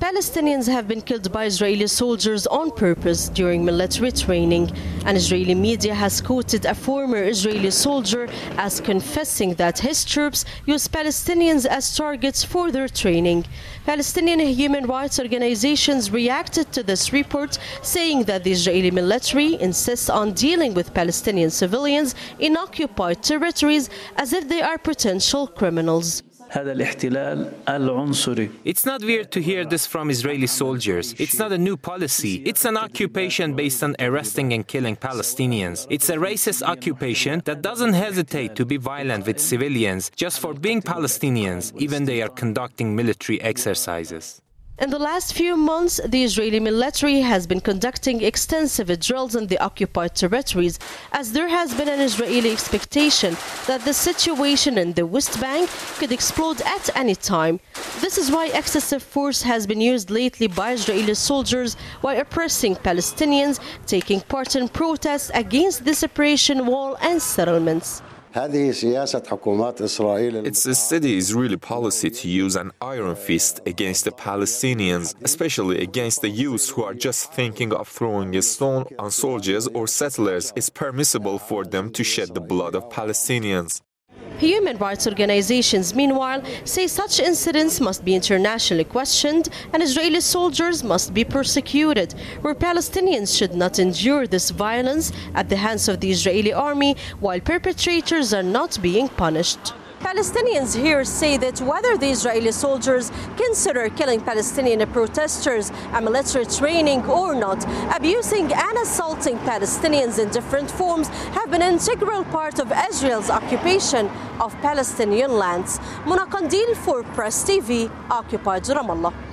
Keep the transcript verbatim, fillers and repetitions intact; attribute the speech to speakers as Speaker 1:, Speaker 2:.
Speaker 1: Palestinians have been killed by Israeli soldiers on purpose during military training. And Israeli media has quoted a former Israeli soldier as confessing that his troops use Palestinians as targets for their training. Palestinian human rights organizations reacted to this report, saying that the Israeli military insists on dealing with Palestinian civilians in occupied territories as if they are potential criminals.
Speaker 2: It's not weird to hear this from Israeli soldiers. It's not a new policy. It's an occupation based on arresting and killing Palestinians. It's a racist occupation that doesn't hesitate to be violent with civilians just for being Palestinians, even they are conducting military exercises.
Speaker 1: In the last few months, the Israeli military has been conducting extensive drills in the occupied territories, as there has been an Israeli expectation that the situation in the West Bank could explode at any time. This is why excessive force has been used lately by Israeli soldiers while oppressing Palestinians taking part in protests against the separation wall and settlements.
Speaker 3: It's a steady Israeli policy to use an iron fist against the Palestinians, especially against the youths who are just thinking of throwing a stone on soldiers or settlers. It's permissible for them to shed the blood of Palestinians.
Speaker 1: Human rights organizations, meanwhile, say such incidents must be internationally questioned and Israeli soldiers must be persecuted, where Palestinians should not endure this violence at the hands of the Israeli army while perpetrators are not being punished. Palestinians here say that whether the Israeli soldiers consider killing Palestinian protesters a military training or not, abusing and assaulting Palestinians in different forms have been an integral part of Israel's occupation of Palestinian lands. Mona Qandil for Press T V, occupied Ramallah.